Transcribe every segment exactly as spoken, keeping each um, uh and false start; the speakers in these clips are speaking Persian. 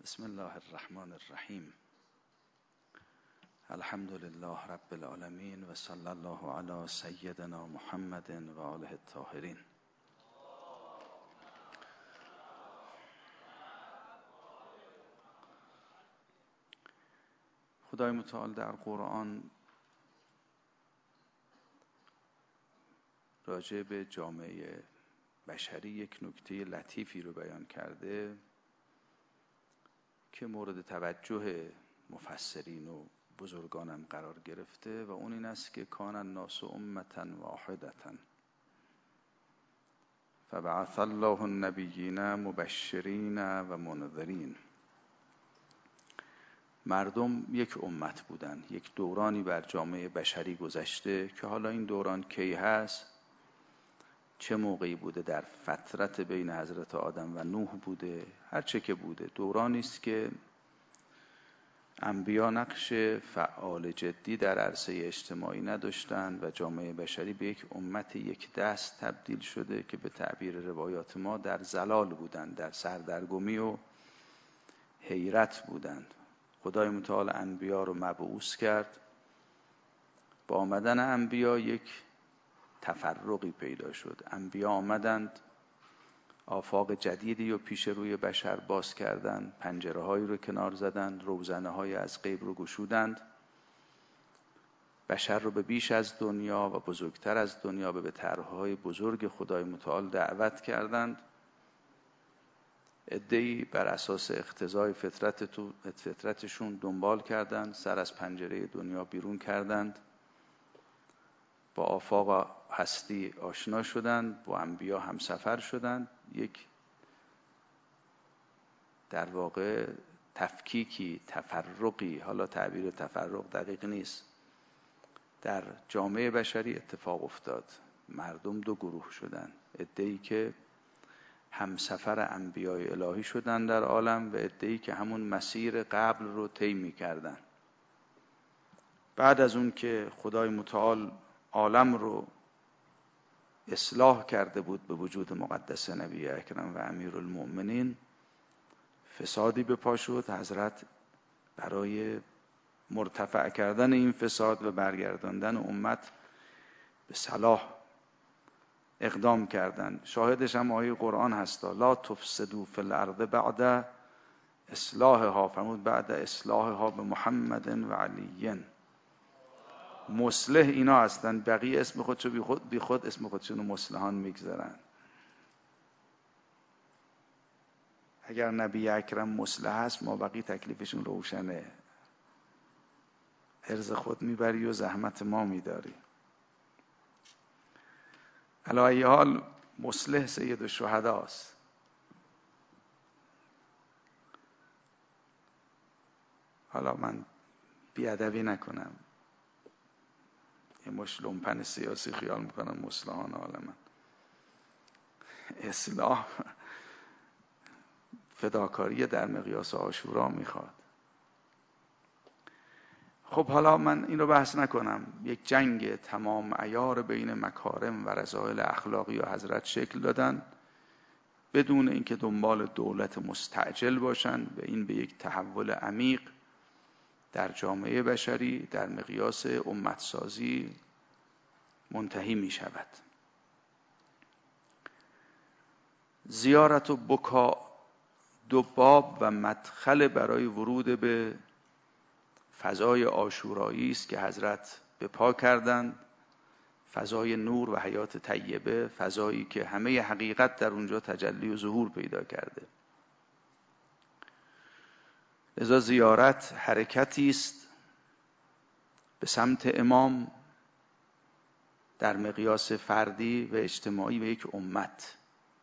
بسم الله الرحمن الرحیم. الحمد لله رب العالمین و صلی الله علی سیدنا محمد و آله الطاهرین. خدای متعال در قرآن راجع به جامعه بشری یک نکته لطیفی رو بیان کرده که مورد توجه مفسرین و بزرگانم قرار گرفته و اون این است که کان الناس امة واحدة فبعث الله النبیین مبشرین و منذرین. مردم یک امت بودن، یک دورانی بر جامعه بشری گذشته که حالا این دوران کی هست، چه موقعی بوده، در فترت بین حضرت آدم و نوح بوده، هر چه که بوده، دورانی است که انبیا نقش فعال جدی در عرصه اجتماعی نداشتند و جامعه بشری به یک امت یک دست تبدیل شده که به تعبیر روایات ما در ضلال بودند، در سردرگمی و حیرت بودند. خدای متعال انبیا رو مبعوث کرد. با آمدن انبیا یک تفرقی پیدا شد. انبیا آمدند، آفاق جدیدی و پیش روی بشر باز کردند، پنجره هایی رو کنار زدند، روزنه های از غیب رو گشودند، بشر رو به بیش از دنیا و بزرگتر از دنیا به طرحهای بزرگ خدای متعال دعوت کردند. عده‌ای بر اساس اقتضای فطرت تو فطرتشون دنبال کردند، سر از پنجره دنیا بیرون کردند، با آفاق هستی آشنا شدند، با انبیا همسفر شدند. یک در واقع تفکیکی، تفرقی، حالا تعبیر تفرق دقیق نیست، در جامعه بشری اتفاق افتاد. مردم دو گروه شدند، عده‌ای که همسفر انبیای الهی شدند در عالم و عده‌ای که همون مسیر قبل رو طی می‌کردند. بعد از اون که خدای متعال عالم رو اصلاح کرده بود به وجود مقدس نبی اکرم و امیرالمؤمنین، فسادی به پا شد. حضرت برای مرتفع کردن این فساد و برگرداندن امت به صلاح اقدام کردند. شاهدش هم آیه قرآن هستا لا تفسدوا فی الارض بعد اصلاحها، فرمود بعد اصلاحها به محمد و علی. مصلح اینا هستن، بقیه اسم خودشو بی خود, بی خود اسم خودشونو مصلحان میگذارن. اگر نبی اکرم مصلح هست، ما بقیه تکلیفشون روشنه. عرض خود میبری و زحمت ما میداری. علی ای حال مصلح سید الشهداست. حالا من بیادبی نکنم، یه مش لومپن سیاسی خیال میکنن مصلحان عالمن. اصلاح فداکاری در مقیاس عاشورا میخواد. خب حالا من این رو بحث نکنم. یک جنگ تمام عیار بین مکارم و رذایل اخلاقی و حضرت شکل دادن بدون اینکه دنبال دولت مستعجل باشن و این به یک تحول عمیق در جامعه بشری در مقیاس امتسازی منتهی می شود. زیارت و بکا دو باب و مدخل برای ورود به فضای عاشورایی است که حضرت به پا کردند. فضای نور و حیات طیبه، فضایی که همه حقیقت در اونجا تجلی و ظهور پیدا کرده. لذا زیارت حرکتی است به سمت امام در مقیاس فردی و اجتماعی و یک امت.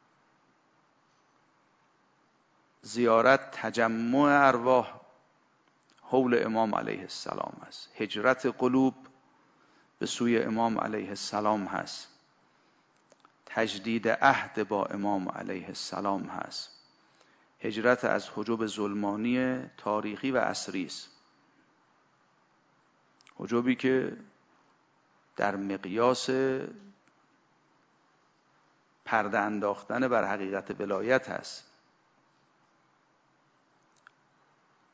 زیارت تجمع ارواح حول امام علیه السلام است. هجرت قلوب به سوی امام علیه السلام هست. تجدید عهد با امام علیه السلام هست. هجرت از حجب ظلمانی تاریخی و عصری است. حجبی که در مقیاس پرده انداختن بر حقیقت ولایت هست.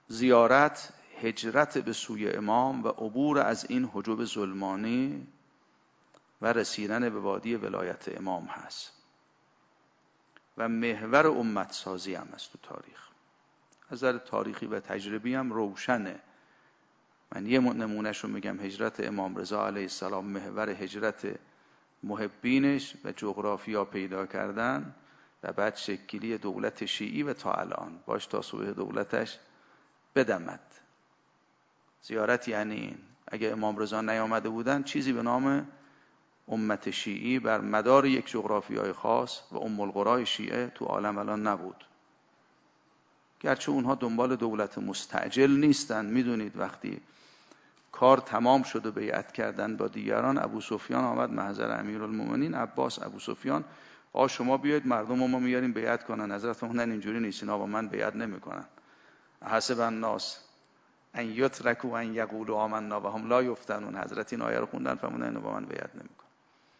زیارت هجرت به سوی امام و عبور از این حجب ظلمانی و رسیدن به وادی ولایت امام هست و محور امت سازی هم است تو تاریخ. از نظر تاریخی و تجربی هم روشنه. من یه نمونهش رو میگم. هجرت امام رضا علیه السلام محور هجرت محبینش و جغرافیا پیدا کردن و بعد شکلی دولت شیعی و تا الان باش تا صبح دولتش بدمد. زیارت یعنی این. اگه امام رضا نیامده بودن چیزی به نام امت شیعی بر مدار یک جغرافیای خاص و ام القرای شیعه تو عالم الان نبود. گرچه اونها دنبال دولت مستعجل نیستن. میدونید وقتی کار تمام شد و بیعت کردن با دیگران، ابو سفیان آمد محضر امیرالمومنین عباس. ابو سفیان آ شما بیاید مردم ما میاریم بیعت کنن. حضرت فرمودن اینجوری نیست، اینا با من بیعت نمیکنن. حسب الناس ان یترکوا ان یقولوا آمنا و هم لا یفتنون. حضرت این آیه رو خوندن فرمودن اینا با من بیعت نمیکنن.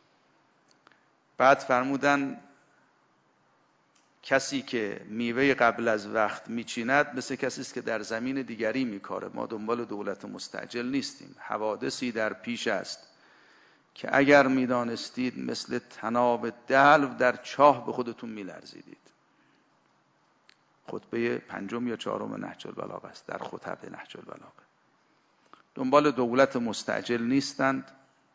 بعد فرمودن کسی که میوه قبل از وقت میچیند مثل کسی است که در زمین دیگری میکاره. ما دنبال دولت مستعجل نیستیم. حوادثی در پیش است که اگر میدانستید مثل طناب دلو در چاه به خودتون میلرزیدید. خطبه پنجم یا چهارم نهج البلاغه است. در خطب نهج البلاغه دنبال دولت مستعجل نیستند.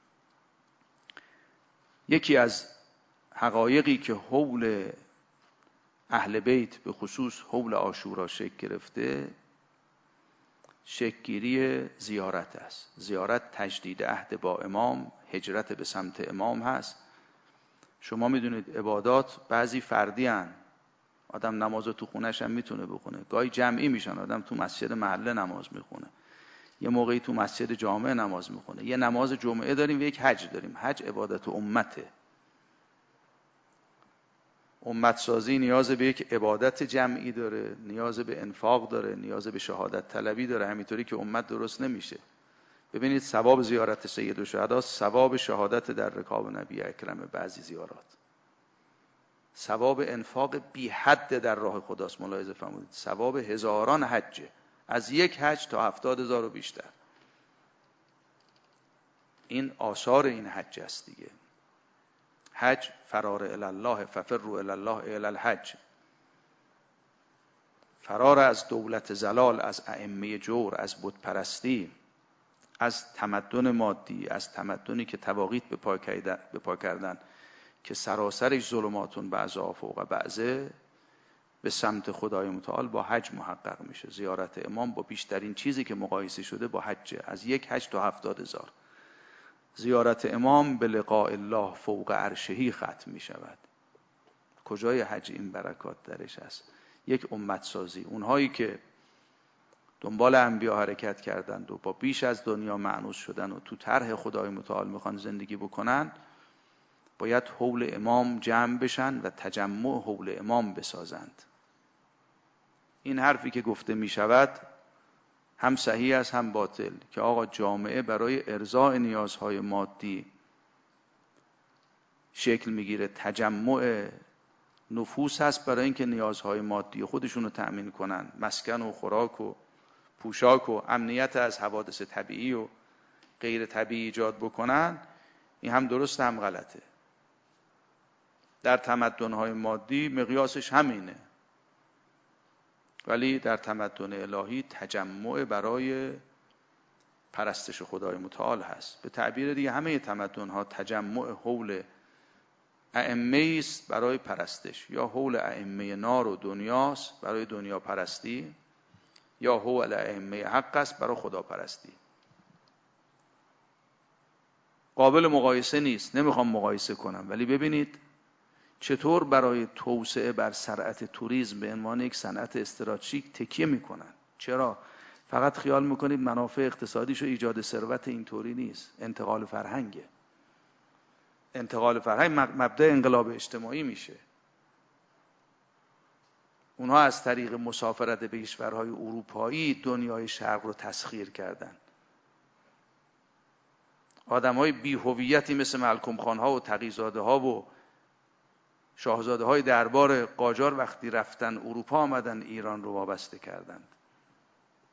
یکی از حقایقی که حول اهل بیت به خصوص حول عاشورا شکل گرفته شکلگیری زیارت است. زیارت تجدید عهد با امام، هجرت به سمت امام هست. شما میدونید عبادات بعضی فردی هن. آدم نماز تو خونش هم میتونه بخونه. گاهی جمعی میشن. آدم تو مسجد محله نماز میخونه. یه موقعی تو مسجد جامعه نماز میخونه. یه نماز جمعه داریم و یک حج داریم. حج عبادت امته. امت سازی نیاز به یک عبادت جمعی داره، نیاز به انفاق داره، نیاز به شهادت طلبی داره. همینطوری که امت درست نمیشه. ببینید ثواب زیارت سید الشهدا ثواب شهادت در رکاب نبی اکرم. بعضی زیارات ثواب انفاق بی حد در راه خداست. ملاحظه فرمودید ثواب هزاران حجه، از یک حج تا هفتاد هزار و بیشتر. این آثار این حج است دیگه. حج فرار الی الله ففروا الی الله الی الحج. فرار از دولت زلال، از ائمه جور، از بت پرستی، از تمدن مادی، از تمدنی که تواقیت به پا کردن که سراسرش ظلماتون بعضا فوق بعضه، به سمت خدای متعال با حج محقق میشه. زیارت امام با بیشترین چیزی که مقایسه شده با حج، از یک حج تا هفتاد هزار. زیارت امام به لقاء الله فوق عرشهی ختم می شود. کجای حج این برکات درش است؟ یک امت سازی. اونهایی که دنبال انبیا حرکت کردند و با بیش از دنیا مأنوس شدن و تو طرح خدای متعال میخوان زندگی بکنن، باید حول امام جمع بشن و تجمع حول امام بسازند. این حرفی که گفته می شود هم صحیح است هم باطل، که آقا جامعه برای ارضاء نیازهای مادی شکل میگیره، تجمع نفوس هست برای اینکه نیازهای مادی خودشون رو تأمین کنن، مسکن و خوراک و پوشاک و امنیت از حوادث طبیعی و غیر طبیعی ایجاد بکنن. این هم درست هم غلطه. در تمدن‌های مادی مقیاسش همینه، ولی در تمدن الهی تجمع برای پرستش خدای متعال هست. به تعبیر دیگه همه تمدن‌ها تجمع حول ائمه است برای پرستش، یا حول ائمه نار و دنیاست برای دنیا پرستی، یا حول ائمه حق است برای خدا پرستی. قابل مقایسه نیست. نمیخوام مقایسه کنم، ولی ببینید چطور برای توسعه بر صنعت توریسم به عنوان یک صنعت استراتژیک تکیه میکنن. چرا؟ فقط خیال میکنید منافع اقتصادیش و ایجاد ثروت. اینطوری نیست. انتقال فرهنگه. انتقال فرهنگ مبدأ انقلاب اجتماعی میشه. اونها از طریق مسافرت به کشورهای اروپایی دنیای شرق رو تسخیر کردن. آدمهای بی هویتی مثل ملکم خانها و تقی‌زاده ها و شاهزاده های دربار قاجار وقتی رفتن اروپا آمدن ایران رو وابسته کردند.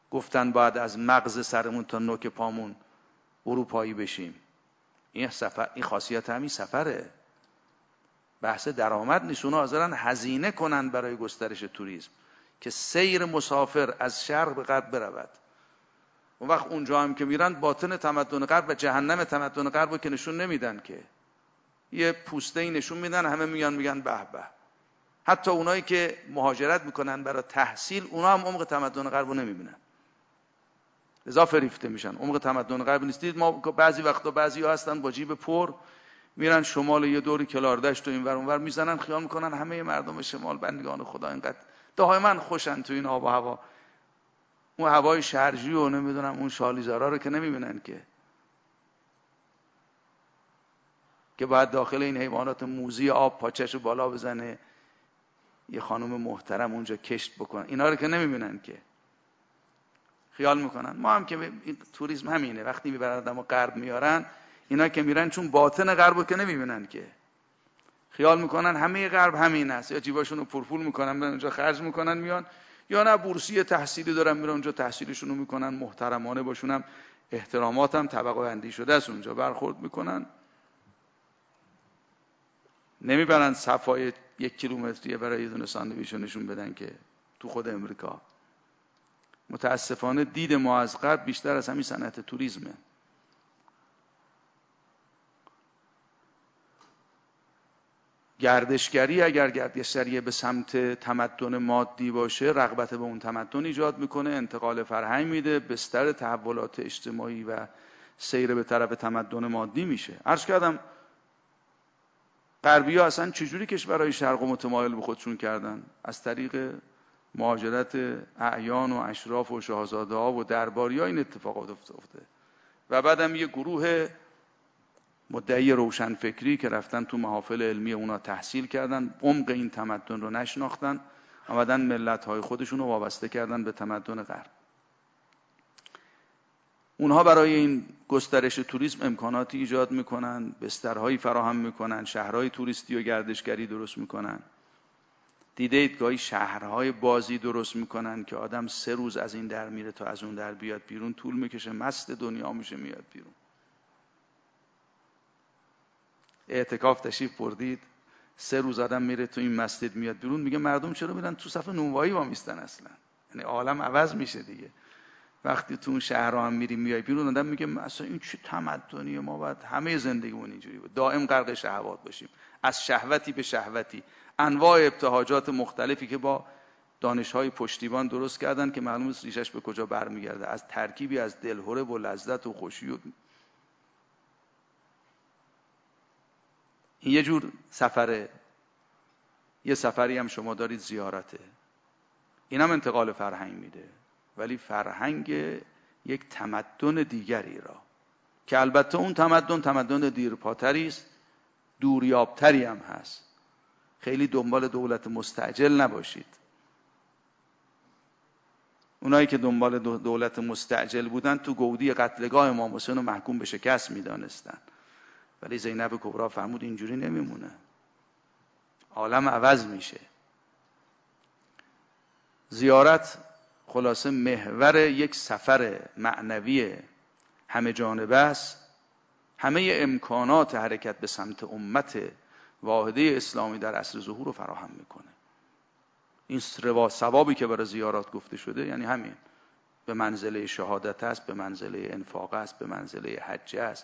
گفتن باید از مغز سرمون تا نوک پامون اروپایی بشیم. این سفر، این خاصیت همین سفره. بحث درآمد نیست. اونا حاضرن هزینه کنن برای گسترش توریسم که سیر مسافر از شرق به غرب برود. اون وقت اونجا هم که میرن باطن تمدن غرب و جهنم تمدن غرب رو که نشون نمیدن، که یه پوسته‌ای نشون میدن، همه میان میگن به به. حتی اونایی که مهاجرت میکنن برای تحصیل، اونا هم عمق تمدن غرب رو نمیبینن، لذا فریفته میشن. عمق تمدن غرب نیستید. ما بعضی وقتا بعضی‌ها هستن با جیب پر میرن شمال، یه دوری کلاردشت و اینور اونور میزنن، خیال میکنن همه مردم شمال بندگان خدا اینقدر دائما خوشن تو این آب و هوا. اون هوای شرجی و نمیدونم اون شالیزارا رو که نمیبینن که که باید داخل این حیوانات موذی آب پاچه‌شو بالا بزنه، یه خانم محترم اونجا کشت بکنن. اینا رو که نمیبینن که خیال میکنن. ما هم که این توریسم همینه، وقتی میبرن آدمو غرب میارن، اینا که میرن چون باطن غربو که نمیبینن که خیال میکنن همه غرب همین است، یا جیباشونو پرپول میکنن برن اونجا خرج میکنن میان، یا نه بورسیه تحصیلی دارن میرن اونجا تحصیلشونو میکنن، محترمانه باشونم احتراماتم طبقه بندی شده است اونجا برخورد میکنن. نمیبرن صفای یک کیلومتریه برای یه دونه ساندویچو نشون بدن که تو خود امریکا. متاسفانه دید ما از غرب بیشتر از همین صنعت توریسمه. گردشگری اگر گردشگری به سمت تمدن مادی باشه، رغبت به اون تمدن ایجاد میکنه، انتقال فرهنگ میده، بستر تحولات اجتماعی و سیر به طرف تمدن مادی میشه. عرض کردم غربی‌ها اصلا چجوری کشورهای شرق و متمایل به خودشون کردن؟ از طریق مهاجرت اعیان و اشراف و شاهزاده‌ها و درباری‌ها این اتفاقات افتاده. و بعدم یه گروه مدعی روشنفکری که رفتن تو محافل علمی اونا تحصیل کردن، عمق این تمدن رو نشناختن، آمدن ملت‌های خودشون رو وابسته کردن به تمدن غرب. اونها برای این گسترش توریسم امکاناتی ایجاد میکنن، بسترهایی فراهم میکنن، شهرهای توریستی و گردشگری درست میکنن. دیدید گاهی شهرهای بازی درست میکنن که آدم سه روز از این در میره تا از اون در بیاد بیرون، طول میکشه، مست دنیا میشه میاد بیرون. اعتکاف تشریف بردید، سه روز آدم میره تو این مسجد میاد بیرون، میگه مردم چرا میرن تو صف نونوایی وامیستن اصلا؟ یعنی عالم عوض میشه دیگه. وقتی تو اون شهرها هم میری میای بیرون، آدم میگه مثلا این چه تمدنیه، ما باید همه زندگیمون اینجوری بود، دائم غرق شهوات باشیم، از شهوتی به شهوتی، انواع ابتهاجات مختلفی که با دانش‌های پشتیبان درست کردن که معلومه ریشش به کجا برمیگرده، از ترکیبی از دلهره و لذت و خوشی و این یه جور سفره. یه سفری هم شما دارید زیارته، اینم انتقال فرهنگ میده، ولی فرهنگ یک تمدن دیگری را که البته اون تمدن تمدن دیرپاتری است، دوریابتری هم هست. خیلی دنبال دولت مستعجل نباشید. اونایی که دنبال دولت مستعجل بودن تو گودی قتلگاه امام حسین رو محکوم به شکست میدانستن، ولی زینب کبرا فرمود اینجوری نمیمونه، عالم عوض میشه. زیارت خلاصه محور یک سفر معنوی همه جانبه است، همه امکانات حرکت به سمت امت واحده اسلامی در عصر ظهور رو فراهم میکنه. این ثوابی که برای زیارات گفته شده یعنی همین، به منزله شهادت است، به منزله انفاق است، به منزله حج است.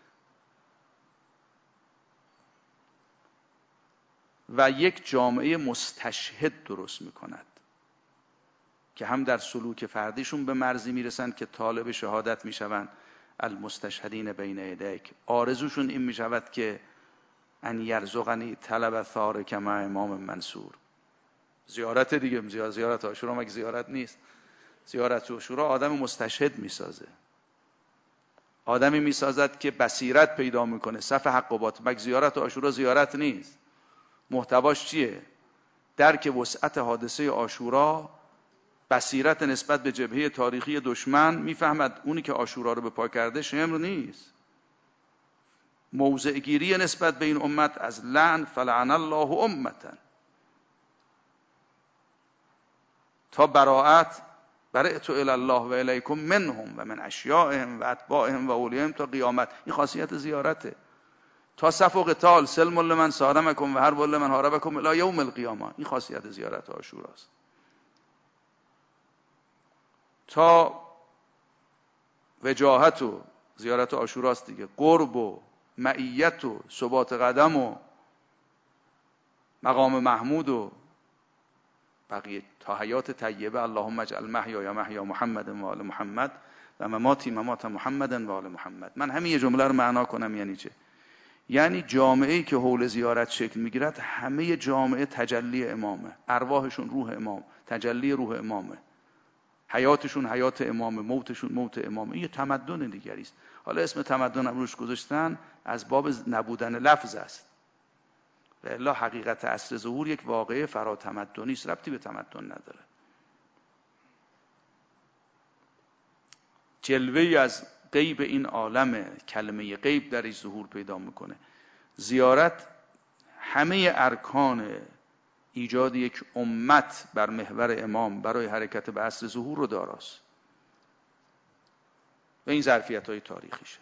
و یک جامعه مستشهد درست میکند که هم در سلوک فردیشون به مرزی میرسن که طالب شهادت میشوند، المستشهدین بین یدیک، آرزوشون این میشود که ان یرزقنی طلب ثارک مع امام منصور. زیارت دیگه، زیارت عاشورا مگه زیارت نیست؟ زیارت عاشورا آدم مستشهد میسازه، آدمی میسازد که بصیرت پیدا میکنه، صف حق و باطل. مگه زیارت عاشورا زیارت نیست؟ محتواش چیه؟ درک وسعت حادثه عاشورا، بصیرت نسبت به جبهه تاریخی دشمن، میفهمد اونی که عاشورا رو به پا کرده شمر نیست. موضع گیری نسبت به این امت از لعن، فلعن الله امتا، تا براءت برئت الی الله و الیکم منهم و من اشیائهم و اتباعهم و اولیاءهم تا قیامت. این خاصیت زیارته. تا صف و قتال سلم لمن صارمکم و حرب لمن حاربکم الی یوم القیامه. این خاصیت زیارت عاشوراست. تا وجاهت و زیارت عاشوراست دیگه، قرب و معیت و ثبات قدم و مقام محمود و بقیه تا حیات طیبه. اللهم اجعل محیا یا محیا محمد و آل محمد و مماتی ممات محمد و آل محمد. من همین یه جمله رو معنا کنم یعنی چه؟ یعنی جامعه‌ای که حول زیارت شکل میگیرد همه جامعه تجلی امامه، ارواحشون روح امام، تجلی روح امامه، حیاتشون حیات امامه، موتشون موت امامه. یه تمدن دیگری است. حالا اسم تمدن هم روش گذاشتن از باب نبودن لفظ است. و الا حقیقت عصر ظهور یک واقعه فراتمدنی است، ربطی به تمدن نداره. جلوه‌ای از غیب این عالم، کلمه غیب درش ظهور پیدا میکنه. زیارت همه ارکان ایجاد یک امت بر محور امام برای حرکت به عصر ظهور رو داراست و این ظرفیت‌های تاریخیشه.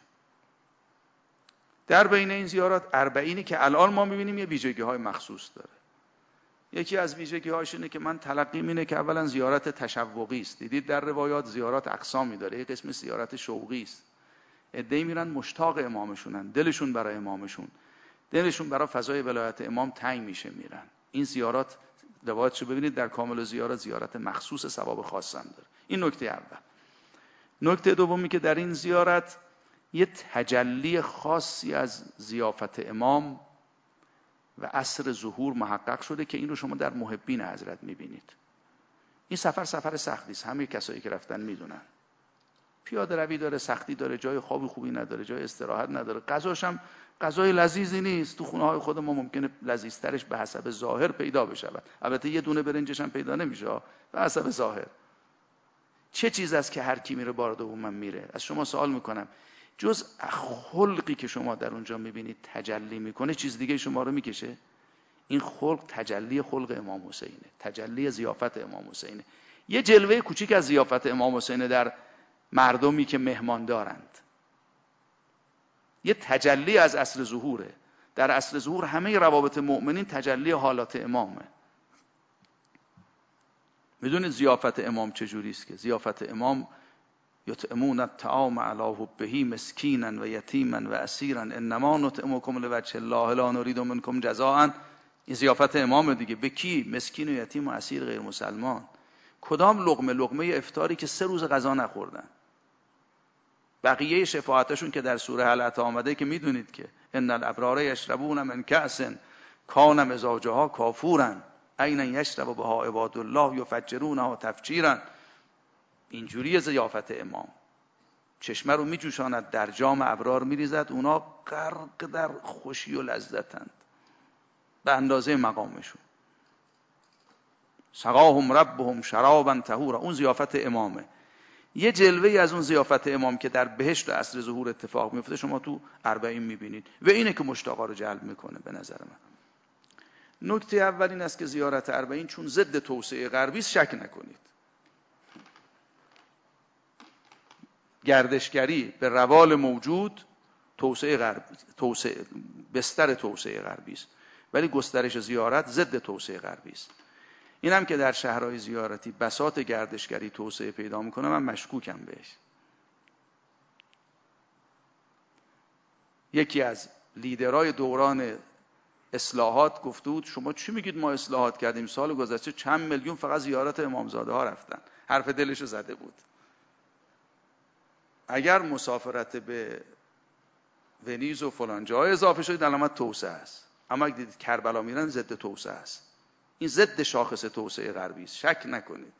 در بین این زیارات اربعینی که الان ما می‌بینیم یه ویژگی‌های مخصوص داره. یکی از ویژگی‌هاش اینه که من تلقیم اینه که اولا زیارت تشوقی است. دیدید در روایات زیارات اقسامی داره. یک قسم زیارت شوقی است. عده‌ای میرن مشتاق امامشونن، دلشون برای امامشون، دلشون برای فضای ولایت امام تنگ میشه میرن. این زیارات روایتشو ببینید در کامل زیارت زیارت مخصوص ثواب خاص هم داره. این نکته اول. نکته دومی که در این زیارت یه تجلی خاصی از ضیافت امام و عصر ظهور محقق شده که این رو شما در محبین حضرت میبینید. این سفر سفر سختی است، همه کسایی که رفتن میدونن. پیاده روی داره، سختی داره، جای خوابی خوبی نداره، جای استراحت نداره، غذاش هم غذای لذیذی نیست. تو خونه های خود ما ممکنه لذیذترش به حسب ظاهر پیدا بشه. البته یه دونه برنجش هم پیدا نمیشه به حسب ظاهر. چه چیز است که هر کی میره بار دوم میره؟ از شما سوال میکنم، جز خلقی که شما در اونجا میبینید تجلی میکنه چیز دیگه شما رو میکشه؟ این خلق تجلی خلق امام حسینه، تجلی ضیافت امام حسینه. یه جلوه کوچیک از ضیافت امام حسینه در مردمی که مهمان دارند. یه تجلی از عصر ظهوره. در عصر ظهور همه روابط مؤمنین تجلی حالات امامه. میدونید ضیافت امام چجوری است؟ که ضیافت امام یطعمون الطعام علی حبه مسکینا و یتیما و اسیرا انما نطعمکم لوجه الله لا نرید منکم جزاء. این ضیافت امام دیگه. به کی؟ مسکین و یتیم و اسیر غیر مسلمان. کدام لقمه؟ لقمه افطاری که سه روز غذا نخوردن. بقیه شفاعتشون که در سوره هل اتی آمده که میدونید که ان الابرار یشربون من کأس کان مزاجها کافورا عینا یشرب بها عباد الله یفجرونها تفجیرا. اینجوری ضیافت امام. چشمه رو میجوشاند، در جام ابرار میریزد، اونا غرق در خوشی و لذتند به اندازه مقامشون. سقاهم ربهم شرابا طهورا. اون ضیافت امامه. یه جلوه‌ای از اون ضیافت امام که در بهشت و عصر ظهور اتفاق میفته شما تو اربعین میبینید و اینه که مشتاقا رو جلب میکنه به نظر من. نکته اول این است که زیارت اربعین چون ضد توسعه غربی است شک نکنید. گردشگری به روال موجود توسعه غرب، توسعه بستر توسعه غربی است، ولی گسترش زیارت ضد توسعه غربی است. این هم که در شهرهای زیارتی بساط گردشگری توسعه پیدا میکنه من مشکوکم بهش. یکی از لیدرهای دوران اصلاحات گفته بود شما چی میگید ما اصلاحات کردیم؟ سال گذشته چند میلیون فقط زیارت امامزاده ها رفتن. حرف دلشو زده بود. اگر مسافرت به ونیز و فلان جای اضافه شد علامت توسعه است. اما اگه دیدید کربلا میرن ضد توسعه است. این ضد شاخص توسعه غربی است، شک نکنید.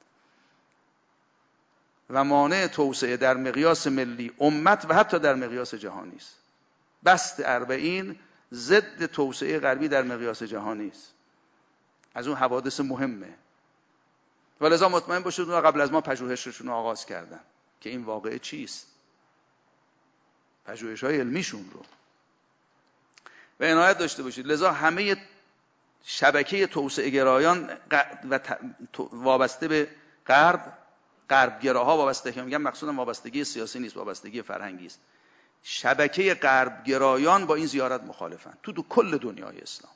و مانع توسعه در مقیاس ملی، امت و حتی در مقیاس جهانی است. بست اربعین ضد توسعه غربی در مقیاس جهانی است. از اون حوادث مهمه. ولذا مطمئن باشید اونها قبل از ما پژوهششون رو آغاز کردن که این واقعه چیست. پژوهش‌های علمیشون رو. و عنایت داشته باشید. لذا همه شبکه توسعه گرایان و وابسته به غرب غربگراها وابسته که میگم مقصودم وابستگی سیاسی نیست، وابستگی فرهنگی است. شبکه غربگرایان با این زیارت مخالفن تو تو کل دنیای اسلام،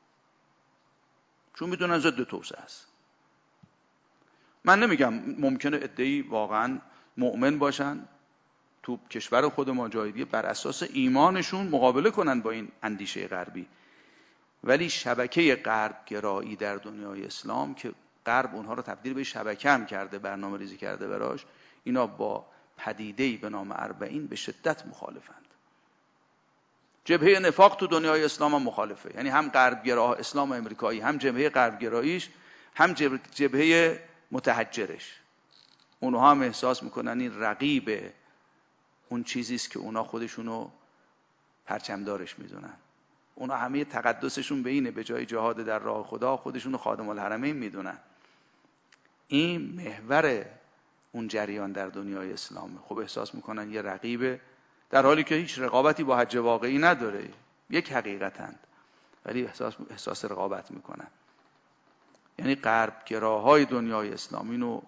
چون میدونن ضد توسعه است. من نمیگم ممکنه عده‌ای واقعا مؤمن باشن تو کشور خود ما جای دیگه بر اساس ایمانشون مقابله کنن با این اندیشه غربی، ولی شبکه غربگرایی در دنیای اسلام که غرب اونها رو تبدیل به شبکه هم کرده، برنامه ریزی کرده براش، اینا با پدیده‌ای به نام اربعین به شدت مخالفند. جبهه نفاق تو دنیای اسلام هم مخالفه، یعنی هم غربگرا اسلام امریکایی، هم جبهه غربگراییش، هم جبهه متحجرش، اونها هم احساس میکنن این رقیب اون چیزی است که اونا خودشونو پرچمدارش میدونن. اونا همه تقدسشون به اینه، به جای جهاد در راه خدا خودشونو خادم الحرمین میدونن. این محور اون جریان در دنیای اسلامه. خب احساس میکنن یه رقیبه، در حالی که هیچ رقابتی با حج واقعی نداره، یک حقیقتند، ولی احساس احساس رقابت میکنن. یعنی غربگراهای دنیای اسلامی رو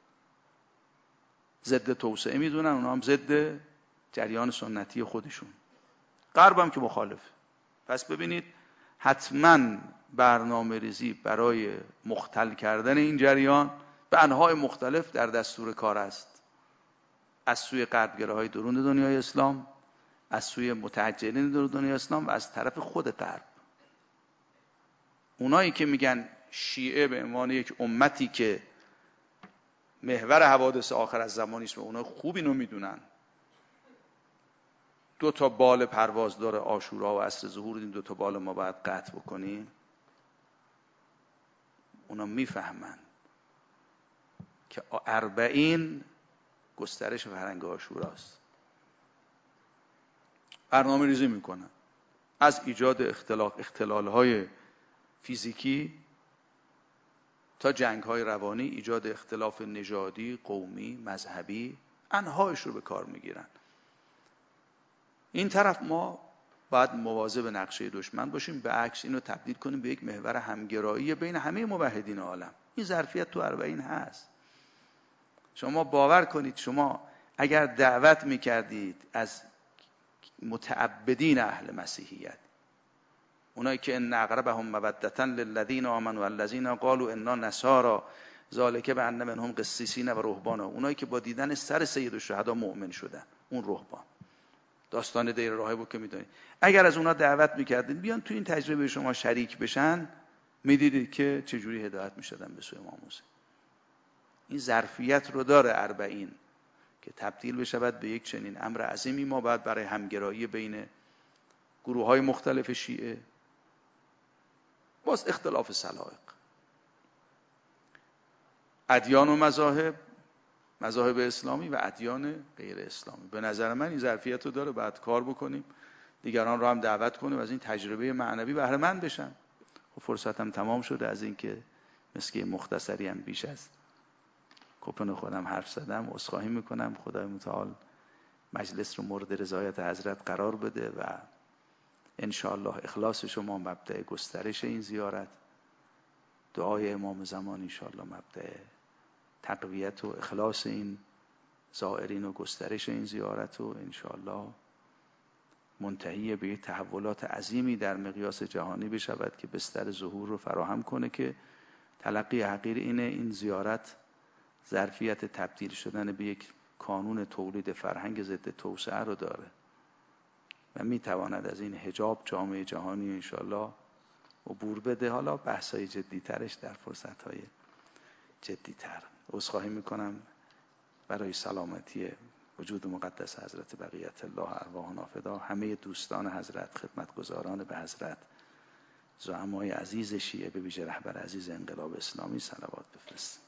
ضد توسعه میدونن، اونا هم ضد جریان سنتی خودشون. غرب هم که مخالفه. پس ببینید حتما برنامه ریزی برای مختل کردن این جریان به انواع مختلف در دستور کار است، از سوی غربگراهای درون دنیای اسلام، از سوی متحجرین درون دنیای اسلام و از طرف خود غرب. اونایی که میگن شیعه به عنوان یک امتی که محور حوادث آخر از زمانی است و اونا خوب اینو میدونن، دو تا بال پرواز داره عاشورا و عصر ظهور، این دو تا بال ما باید قطع بکنیم. اونا میفهمن که اربعین گسترش فرهنگ عاشوراست. برنامه ریزی میکنن از ایجاد اختلاف اختلال‌های فیزیکی تا جنگ‌های روانی، ایجاد اختلاف نژادی، قومی، مذهبی، انواعش رو به کار میگیرن. این طرف ما باید مواظب نقشه دشمن باشیم، به عکس اینو تبدیل کنیم به یک محور همگرایی بین همه موحدین عالم. این ظرفیت تو اربعین هست. شما باور کنید شما اگر دعوت میکردید از متعبدین اهل مسیحیت، اونایی که ان اقربهم مودة للذین آمنوا والذین قالوا انا نصارى ذلک بان منهم قسیسین و رهبان، اونایی که با دیدن سر سید الشهدا مؤمن شدن، اون رهبان، داستان دیر راهبو که میدونید، اگر از اونا دعوت میکردید بیان تو این تجربه شما شریک بشن، میدیدید که چجوری هدایت میشدن به سوی امام حسین. این ظرفیت رو داره اربعین که تبدیل بشود به یک چنین امر عظیمی. ما باید برای همگرایی بین گروه های مختلف شیعه، باز اختلاف سلایق، ادیان و مذاهب، مذاهب اسلامی و ادیان غیر اسلامی، به نظر من این ظرفیت رو داره، باید کار بکنیم، دیگران رو هم دعوت کنیم از این تجربه معنوی بهره مند بشن. خب فرصتم تمام شده، از اینکه مسکی مختصری هم بیش از کپن خودم حرف زدم عذرخواهی میکنم. خدای متعال مجلس رو مورد رضایت حضرت قرار بده و انشاءالله اخلاص شما مبدأ گسترش این زیارت، دعای امام زمان انشاءالله مبدأ تقویت و اخلاص این زائرین و گسترش این زیارت و انشاءالله منتهی به تحولات عظیمی در مقیاس جهانی بشود که بستر ظهور رو فراهم کنه. که تلقی حقیر اینه این زیارت ظرفیت تبدیل شدن به یک کانون تولید فرهنگ ضد توسعه رو داره و میتواند از این حجاب جامعه جهانی انشاءالله عبور بده. حالا بحثای جدی ترش در فرصتهای جدی تر. عذرخواهی میکنم برای سلامتی وجود مقدس حضرت بقیت الله ارواحنا فدا. همه دوستان حضرت، خدمتگزاران به حضرت، زعمای عزیز شیعه، به ویژه رهبر عزیز انقلاب اسلامی صلوات بفرستید.